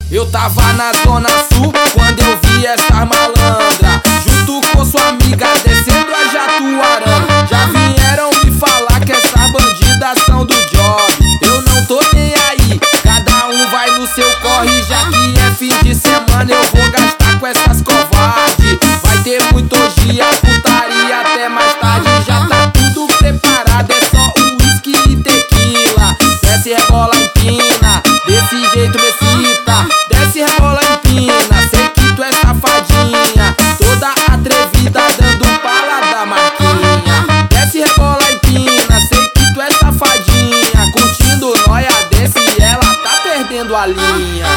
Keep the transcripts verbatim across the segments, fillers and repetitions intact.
Eu tava na zona sul quando eu vi essas malandras, junto com sua amiga descendo a Jatuarana. Já vieram me falar que essas bandidas são do job. Eu não tô nem aí, cada um vai no seu corre. Já que é fim de semana eu vou gastar com essas covardes. Vai ter muito dia, putaria até mais tarde. Já tá tudo preparado, é só uísque e tequila. Desce, rebola, empina, desse jeito me excita. Desce, rebola, empina, sei que tu é safadinha, toda atrevida dando pala da marquinha. Desce, rebola, empina, sei que tu é safadinha, curtindo nóia desse e ela tá perdendo a linha.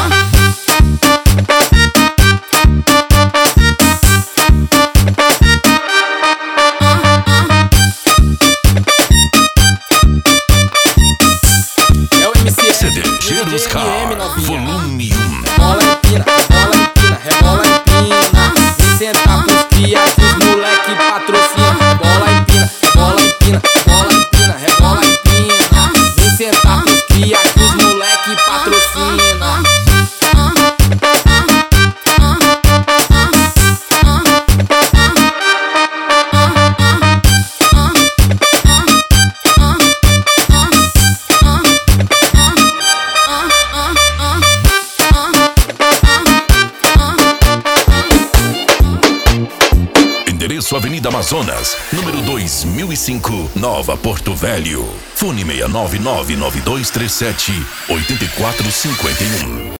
Cheiros Car, volume um. Rebola, empina, rebola, empina, rebola, empina. Vem sentar pros cria que os moleque patrocina. Rebola, empina, rebola, empina, rebola, empina, rebola, empina. Vem sentar pros cria que os moleque patrocina. Endereço Avenida Amazonas, número dois mil e cinco, Nova Porto Velho. Fone seis nove nove nove dois três sete oito quatro cinco um.